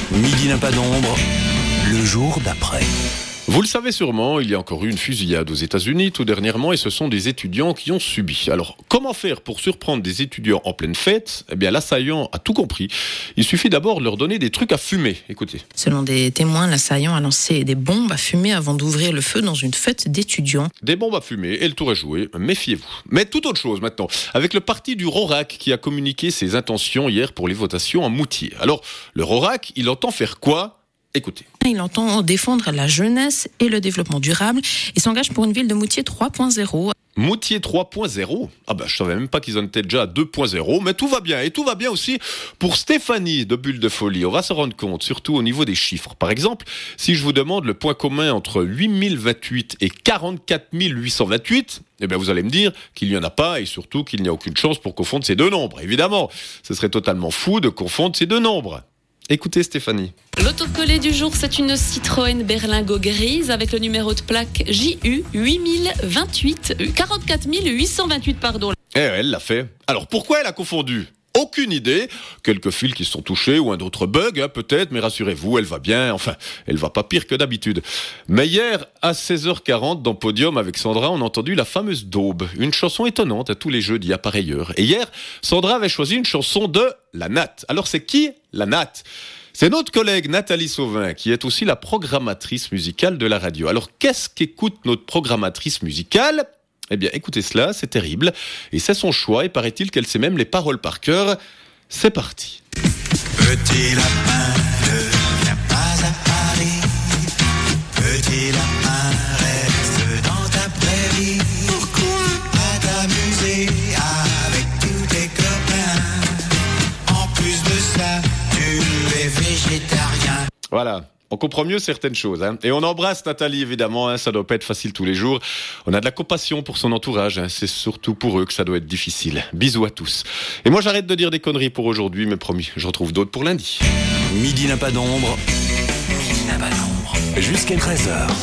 Midi n'a pas d'ombre, le jour d'après. Vous le savez sûrement, il y a encore eu une fusillade aux États-Unis tout dernièrement et ce sont des étudiants qui ont subi. Alors, comment faire pour surprendre des étudiants en pleine fête ? Eh bien, l'assaillant a tout compris. Il suffit d'abord de leur donner des trucs à fumer. Écoutez. Selon des témoins, l'assaillant a lancé des bombes à fumer avant d'ouvrir le feu dans une fête d'étudiants. Des bombes à fumer et le tour est joué. Méfiez-vous. Mais toute autre chose maintenant, avec le parti du RORAC qui a communiqué ses intentions hier pour les votations à Moutier. Alors, le RORAC, il entend faire quoi ? Écoutez. Il entend défendre la jeunesse et le développement durable et s'engage pour une ville de Moutier 3.0. Moutier 3.0 ? Ah ben je savais même pas qu'ils en étaient déjà à 2.0, mais tout va bien. Et tout va bien aussi pour Stéphanie de Bulle de Folie. On va se rendre compte, surtout au niveau des chiffres. Par exemple, si je vous demande le point commun entre 8028 et 44 828, eh bien vous allez me dire qu'il n'y en a pas et surtout qu'il n'y a aucune chance pour confondre ces deux nombres. Évidemment, ce serait totalement fou de confondre ces deux nombres. Écoutez Stéphanie. L'autocollé du jour, c'est une Citroën Berlingo grise avec le numéro de plaque JU 44 828, pardon. Eh, elle l'a fait. Alors pourquoi elle a confondu ? Aucune idée. Quelques fils qui se sont touchés ou un autre bug, peut-être, mais rassurez-vous, elle va bien. Enfin, elle va pas pire que d'habitude. Mais hier, à 16h40, dans Podium avec Sandra, on a entendu la fameuse Daube. Une chanson étonnante à tous les jeudis à pareille heure. Et hier, Sandra avait choisi une chanson de la Nat. Alors c'est qui la Nat ? C'est notre collègue Nathalie Sauvin, qui est aussi la programmatrice musicale de la radio. Alors qu'est-ce qu'écoute notre programmatrice musicale ? Eh bien, écoutez cela, c'est terrible. Et c'est son choix, et paraît-il qu'elle sait même les paroles par cœur. C'est parti. Petit lapin, ne viens pas à Paris. Petit lapin, reste dans ta prairie. Pourquoi ? À t'amuser avec tous tes copains. En plus de ça, tu es végétarien. Voilà. On comprend mieux certaines choses. Et on embrasse Nathalie, évidemment. Ça doit pas être facile tous les jours. On a de la compassion pour son entourage. C'est surtout pour eux que ça doit être difficile. Bisous à tous. Et moi, j'arrête de dire des conneries pour aujourd'hui, mais promis, je retrouve d'autres pour lundi. Midi n'a pas d'ombre, midi n'a pas d'ombre, jusqu'à 13h.